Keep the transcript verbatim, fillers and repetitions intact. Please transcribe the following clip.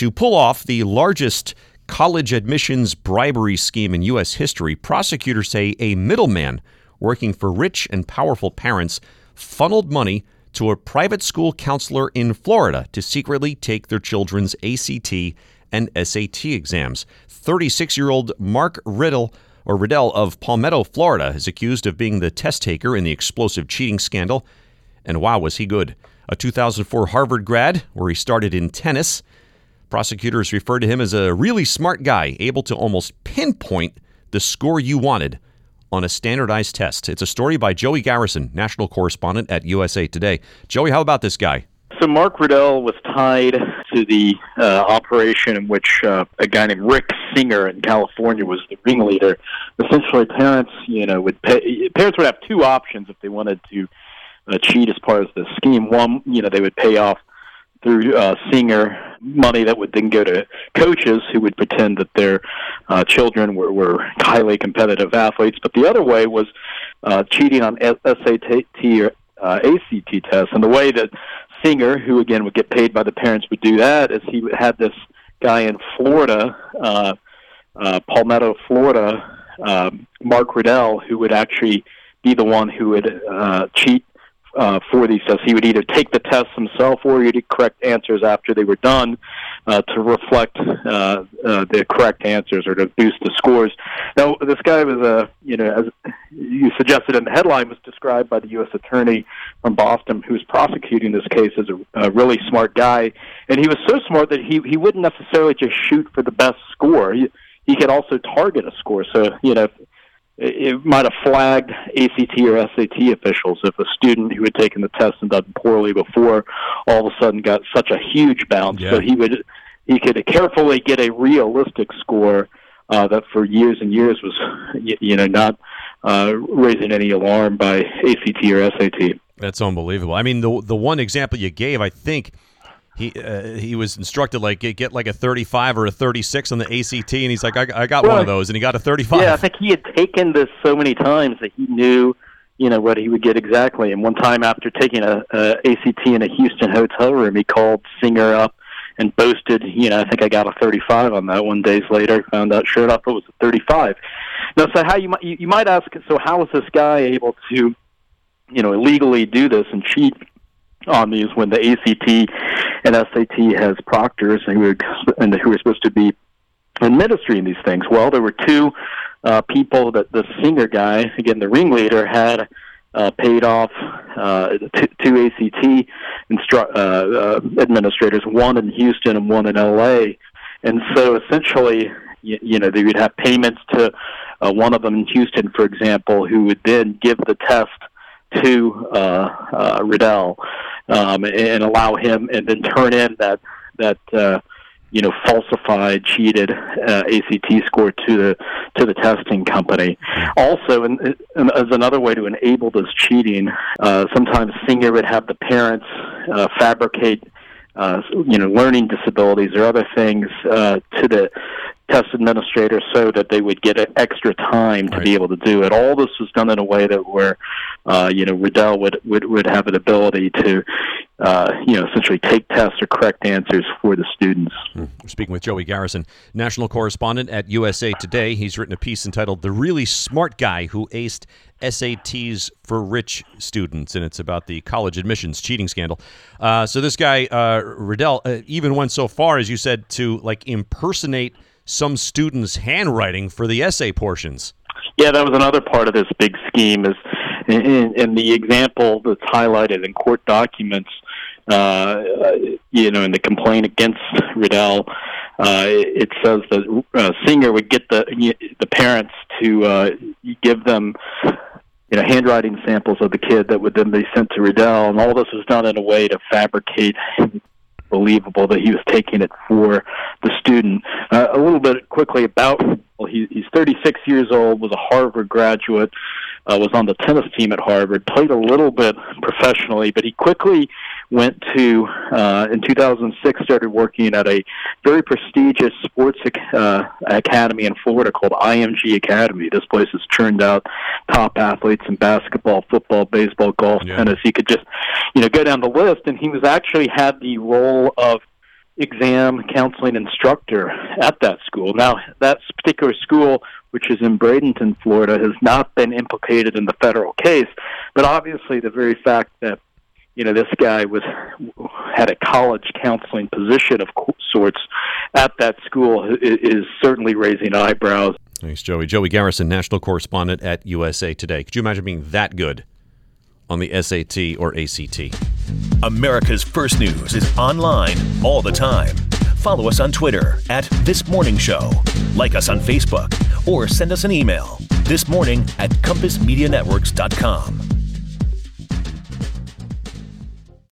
To pull off the largest college admissions bribery scheme in U S history, prosecutors say a middleman working for rich and powerful parents funneled money to a private school counselor in Florida to secretly take their children's A C T and S A T exams. thirty-six-year-old Mark Riddle or Riddell of Palmetto, Florida, is accused of being the test taker in the explosive cheating scandal. And wow, was he good. A two thousand four Harvard grad, where he started in tennis. Prosecutors referred to him as a really smart guy, able to almost pinpoint the score you wanted on a standardized test. It's a story by Joey Garrison, national correspondent at U S A Today. Joey, how about this guy? So Mark Riddell was tied to the uh, operation in which uh, a guy named Rick Singer in California was the ringleader. Essentially, parents, you know, would pay, parents would have two options if they wanted to uh, cheat as part of the scheme. One, you know, they would pay off through uh, Singer money that would then go to coaches who would pretend that their uh, children were, were highly competitive athletes. But the other way was uh, cheating on S A T or uh, A C T tests. And the way that Singer, who again would get paid by the parents, would do that is he had this guy in Florida, uh, uh, Palmetto, Florida, uh, Mark Riddell, who would actually be the one who would uh, cheat Uh, for these tests. He would either take the tests himself or he'd correct answers after they were done uh, to reflect uh, uh, the correct answers or to boost the scores. Now, this guy was, a, you know, as you suggested in the headline, was described by the U S attorney from Boston who was prosecuting this case as a, a really smart guy. And he was so smart that he, he wouldn't necessarily just shoot for the best score. He, he could also target a score. So, you know, it might have flagged A C T or S A T officials if a student who had taken the test and done poorly before all of a sudden got such a huge bounce. Yeah. So he would he could carefully get a realistic score uh, that for years and years was you, you know not uh, raising any alarm by A C T or S A T. That's unbelievable. I mean, the the one example you gave, I think. He uh, he was instructed, like, get, get like a thirty-five or a thirty-six on the A C T, and he's like, I, I got well, one of those, and he got a thirty-five. Yeah, I think he had taken this so many times that he knew, you know, what he would get exactly. And one time after taking a, a A C T in a Houston hotel room, he called Singer up and boasted, you know, I think I got a thirty-five on that one. Days later, found out, sure enough, it was a thirty-five. Now, so how you might, you, you might ask, so how was this guy able to, you know, illegally do this and cheat on these when the A C T and S A T has proctors and who are, and who are supposed to be administering these things? Well, there were two uh, people that the Singer guy, again the ringleader, had uh, paid off uh, t- two A C T instru- uh, uh, administrators, one in Houston and one in L A. And so essentially, you, you know, they would have payments to uh, one of them in Houston, for example, who would then give the test to uh, uh, Riddell um, and allow him, and then turn in that that uh, you know falsified, cheated uh, A C T score to the to the testing company. Also, and, and as another way to enable this cheating, uh, sometimes Singer would have the parents uh, fabricate uh, you know learning disabilities or other things uh, to the test administrator so that they would get extra time to right. be able to do it. All this was done in a way that where, uh, you know, Riddell would, would, would have an ability to, uh, you know, essentially take tests or correct answers for the students. We're speaking with Joey Garrison, national correspondent at U S A Today. He's written a piece entitled "The Really Smart Guy Who Aced S A Ts for Rich Students," and it's about the college admissions cheating scandal. Uh, so this guy, uh, Riddell, uh, even went so far, as you said, to like impersonate some students' handwriting for the essay portions. Yeah, that was another part of this big scheme. Is in, in the example that's highlighted in court documents, uh, you know, in the complaint against Riddell, uh, it says that uh, Singer would get the the parents to uh, give them, you know, handwriting samples of the kid that would then be sent to Riddell, and all this was done in a way to fabricate believable that he was taking it for the student. Uh, a little bit quickly about, well, he, he's thirty-six years old, was a Harvard graduate, uh, was on the tennis team at Harvard, played a little bit professionally, but he quickly went to, uh, in two thousand six, started working at a very prestigious sports uh, academy in Florida called I M G Academy. This place has churned out top athletes in basketball, football, baseball, golf, yeah. tennis. He could just, you know, go down the list, and he was actually had the role of exam counseling instructor at that school. Now, that particular school, which is in Bradenton, Florida, has not been implicated in the federal case, but obviously the very fact that, you know, this guy was had a college counseling position of sorts at that school is, is certainly raising eyebrows. Thanks, Joey. Joey Garrison, national correspondent at U S A Today. Could you imagine being that good on the S A T or A C T? America's First News is online all the time. Follow us on Twitter at This Morning Show. Like us on Facebook or send us an email, thismorning at compass media networks dot com.